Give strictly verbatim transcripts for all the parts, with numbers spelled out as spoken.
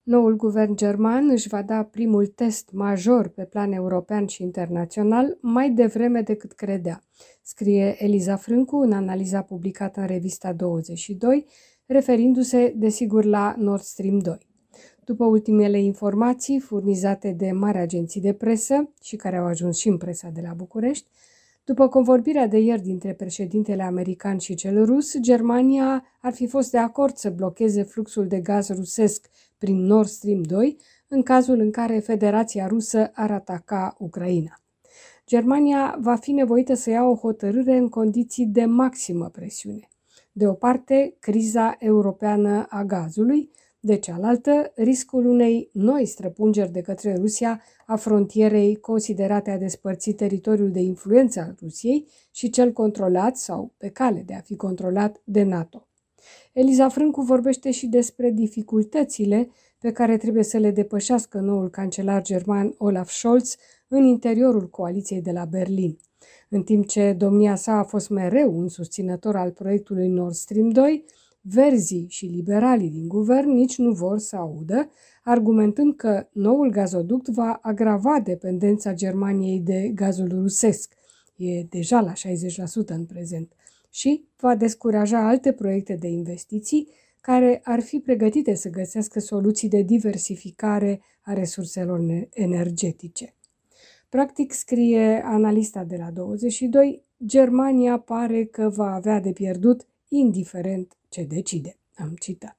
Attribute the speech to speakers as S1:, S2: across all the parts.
S1: Noul guvern german își va da primul test major pe plan european și internațional mai devreme decât credea, scrie Eliza Frâncu în analiza publicată în revista douăzeci și doi, referindu-se desigur la Nord Stream doi. După ultimele informații furnizate de mari agenții de presă și care au ajuns și în presa de la București, după convorbirea de ieri dintre președintele american și cel rus, Germania ar fi fost de acord să blocheze fluxul de gaz rusesc prin Nord Stream doi în cazul în care Federația Rusă ar ataca Ucraina. Germania va fi nevoită să ia o hotărâre în condiții de maximă presiune. De o parte, criza europeană a gazului, de cealaltă, riscul unei noi străpungeri de către Rusia a frontierei considerate a despărți teritoriul de influență al Rusiei și cel controlat sau pe cale de a fi controlat de NATO. Eliza Frâncu vorbește și despre dificultățile pe care trebuie să le depășească noul cancelar german Olaf Scholz în interiorul coaliției de la Berlin. În timp ce domnia sa a fost mereu un susținător al proiectului Nord Stream doi, verzii și liberalii din guvern nici nu vor să audă, argumentând că noul gazoduct va agrava dependența Germaniei de gazul rusesc, e deja la șaizeci la sută în prezent, și va descuraja alte proiecte de investiții care ar fi pregătite să găsească soluții de diversificare a resurselor energetice. Practic, scrie analista de la douăzeci și doi, Germania pare că va avea de pierdut indiferent ce decide. Am citat.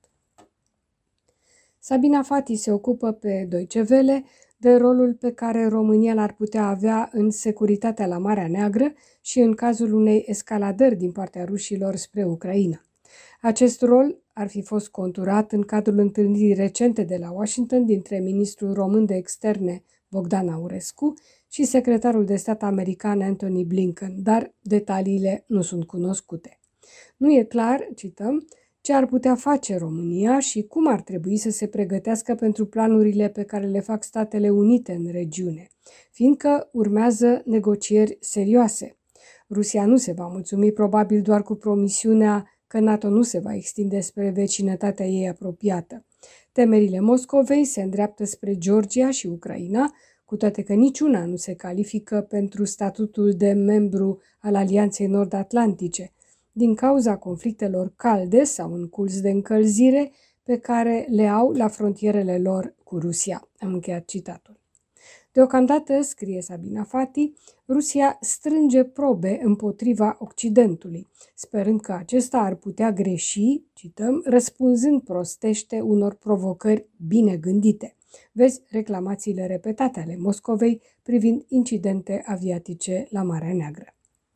S1: Sabina Fati se ocupă pe Deutsche Welle de rolul pe care România l-ar putea avea în securitatea la Marea Neagră și în cazul unei escaladări din partea rușilor spre Ucraina. Acest rol ar fi fost conturat în cadrul întâlnirii recente de la Washington dintre ministrul român de externe Bogdan Aurescu și secretarul de stat american Antony Blinken, dar detaliile nu sunt cunoscute. Nu e clar, cităm, ce ar putea face România și cum ar trebui să se pregătească pentru planurile pe care le fac Statele Unite în regiune, fiindcă urmează negocieri serioase. Rusia nu se va mulțumi probabil doar cu promisiunea că NATO nu se va extinde spre vecinătatea ei apropiată. Temerile Moscovei se îndreaptă spre Georgia și Ucraina, cu toate că niciuna nu se califică pentru statutul de membru al Alianței Nord-Atlantice, din cauza conflictelor calde sau în curs de încălzire pe care le au la frontierele lor cu Rusia. Am încheiat citatul. Deocamdată, scrie Sabina Fati, Rusia strânge probe împotriva Occidentului, sperând că acesta ar putea greși, cităm, răspunzând prostește unor provocări bine gândite. Vezi reclamațiile repetate ale Moscovei privind incidente aviatice la Marea Neagră.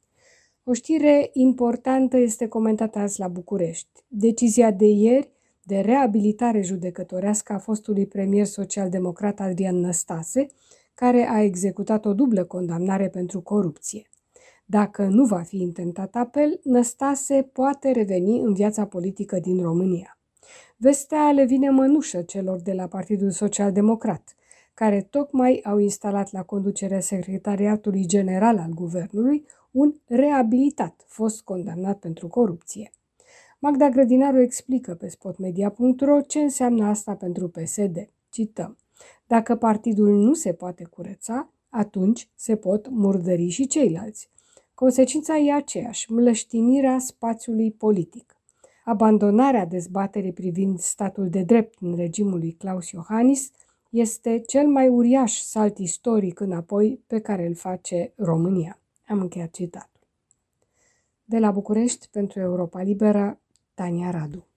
S1: O știre importantă este comentată azi la București. Decizia de ieri de reabilitare judecătorească a fostului premier social-democrat Adrian Năstase, care a executat o dublă condamnare pentru corupție. Dacă nu va fi intentat apel, Năstase poate reveni în viața politică din România. Vestea le vine mănușă celor de la Partidul Social-Democrat, care tocmai au instalat la conducerea Secretariatului General al Guvernului un reabilitat, fost condamnat pentru corupție. Magda Grădinaru explică pe spotmedia punct ro ce înseamnă asta pentru P S D. Cităm. Dacă partidul nu se poate curăța, atunci se pot murdări și ceilalți. Consecința e aceeași, mlăștinirea spațiului politic. Abandonarea dezbaterii privind statul de drept în regimul lui Klaus Iohannis este cel mai uriaș salt istoric înapoi pe care îl face România. Am încheiat citatul. De la București, pentru Europa Liberă, Tania Radu.